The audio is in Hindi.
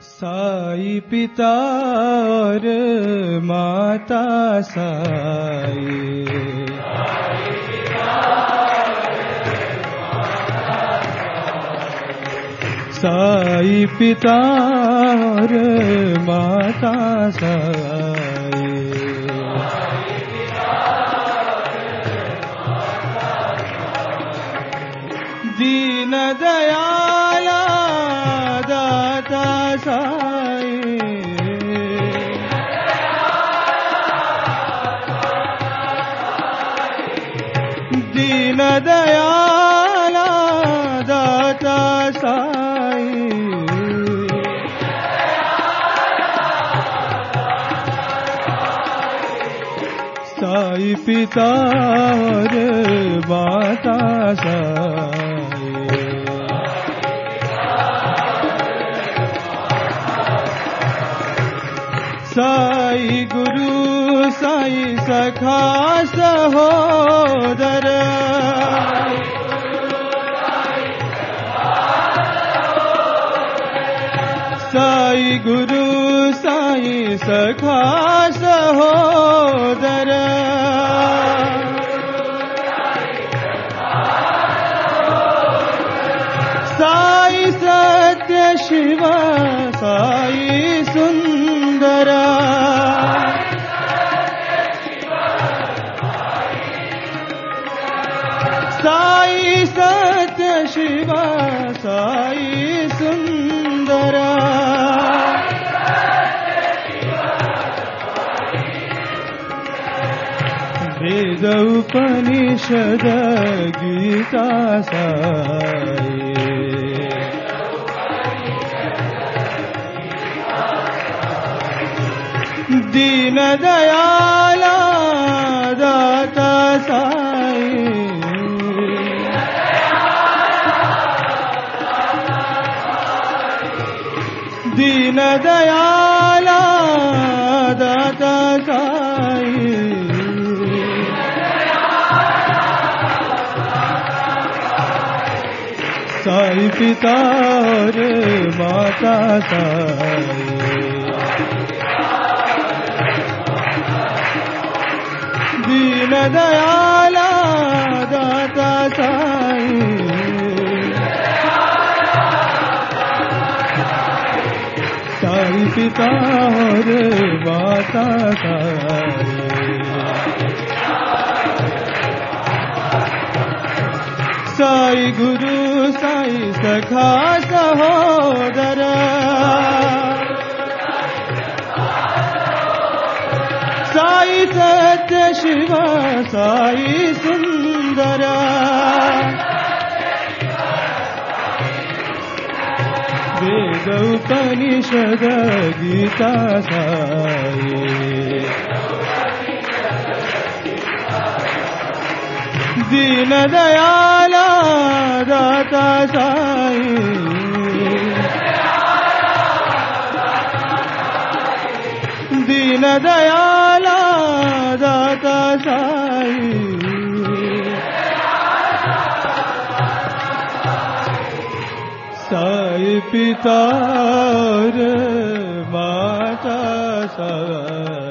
साई पिता और माता साई, साई पिता और माता साई, दीन दयाला दाता साई, दीन दयाला दाता साई, साई पिता और माता साई, साई गुरु साई सखा सहोदर, साई गुरु साई सखा सहोदर, साई सत्य शिव साई सुंदर, साई सत्य शिव साई सुंदर, वेद उपनिषद गीता साई, दीन दयाला दाता साई, दीन दयाला दाता साई, साई पिता और माता साई, दीन दयाला दाता साई, साई पिता और माता साई, साई गुरु साई सखा सहोदर, साई सत्य शिव साई सुंदर, वेद उपनिषद गीता साई, दीन दयाला दाता साई, दीन दयाला दाता साई, साई पिता और माता साई।